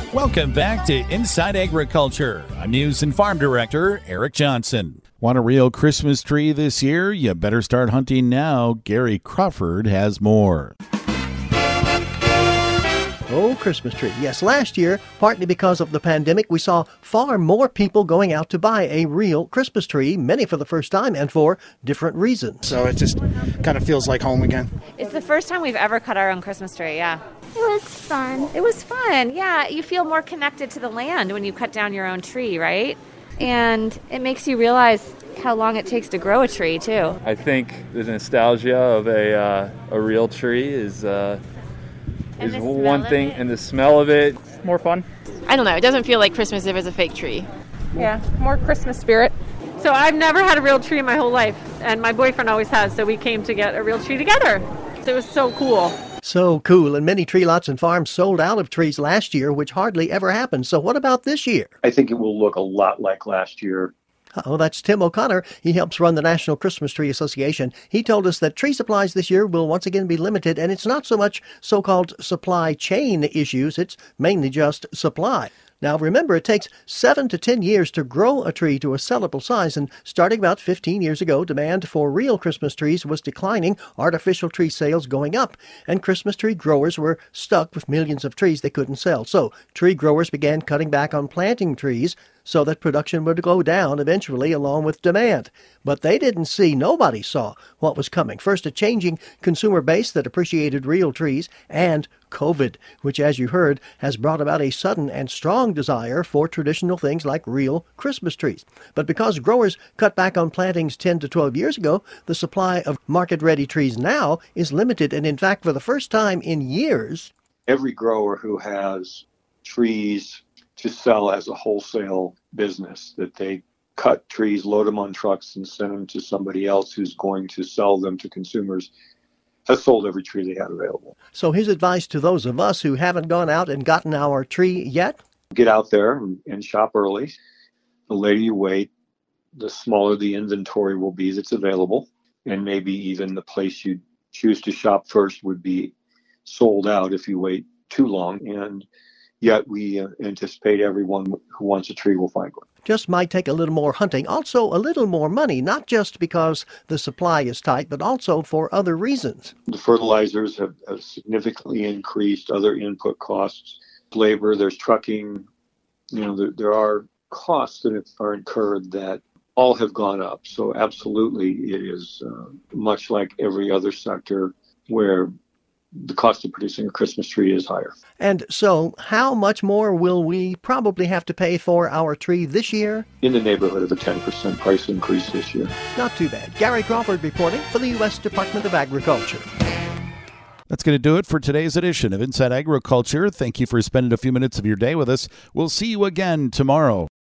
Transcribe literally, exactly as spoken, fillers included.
Welcome back to Inside Agriculture. I'm News and Farm Director Eric Johnson. Want a real Christmas tree this year? You better start hunting now. Gary Crawford has more. Oh, Christmas tree. Yes, last year, partly because of the pandemic, we saw far more people going out to buy a real Christmas tree, many for the first time and for different reasons. So it just kind of feels like home again. It's the first time we've ever cut our own Christmas tree, yeah. It was fun. It was fun, yeah. You feel more connected to the land when you cut down your own tree, right? And it makes you realize how long it takes to grow a tree, too. I think the nostalgia of a uh, a real tree is... Uh, And is the one smell thing, of it. and the smell of it, more fun. I don't know. It doesn't feel like Christmas if it's a fake tree. Yeah, more Christmas spirit. So I've never had a real tree in my whole life, and my boyfriend always has, so we came to get a real tree together. So it was so cool. So cool, and many tree lots and farms sold out of trees last year, which hardly ever happens. So what about this year? I think it will look a lot like last year. Oh, that's Tim O'Connor. He helps run the National Christmas Tree Association. He told us that tree supplies this year will once again be limited, and it's not so much so-called supply chain issues, it's mainly just supply. Now, remember, it takes seven to ten years to grow a tree to a sellable size, and starting about fifteen years ago, demand for real Christmas trees was declining, artificial tree sales going up, and Christmas tree growers were stuck with millions of trees they couldn't sell. So tree growers began cutting back on planting trees so that production would go down eventually along with demand. But they didn't see, nobody saw what was coming. First, a changing consumer base that appreciated real trees, and COVID, which, as you heard, has brought about a sudden and strong desire for traditional things like real Christmas trees. But because growers cut back on plantings ten to twelve years ago, the supply of market-ready trees now is limited, and in fact, for the first time in years, Every grower who has trees to sell as a wholesale business, that they cut trees, load them on trucks, and send them to somebody else who's going to sell them to consumers, has sold every tree they had available. So his advice to those of us who haven't gone out and gotten our tree yet? Get out there and, and shop early. The later you wait, the smaller the inventory will be that's available, and maybe even the place you choose to shop first would be sold out if you wait too long. And yet we uh, anticipate everyone who wants a tree will find one. Just might take a little more hunting, also a little more money, not just because the supply is tight, but also for other reasons. The fertilizers have, have significantly increased, other input costs, labor, there's trucking, you know, there, there are costs that are incurred that all have gone up. So absolutely it is uh, much like every other sector where the cost of producing a Christmas tree is higher. And so how much more will we probably have to pay for our tree this year? In the neighborhood of a ten percent price increase this year. Not too bad. Gary Crawford reporting for the U S Department of Agriculture. That's going to do it for today's edition of Inside Agriculture. Thank you for spending a few minutes of your day with us. We'll see you again tomorrow.